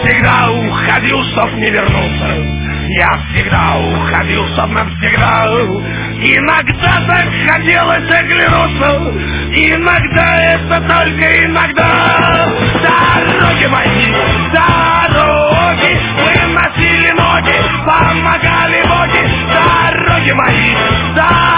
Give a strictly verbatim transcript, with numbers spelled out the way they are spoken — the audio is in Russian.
всегда уходил, чтоб не вернуться. Я всегда уходил, чтоб навсегда. Иногда так хотелось оглянуться, иногда это только иногда. Дороги мои, дороги, выносили ноги, помогали боги. Дороги мои, дороги.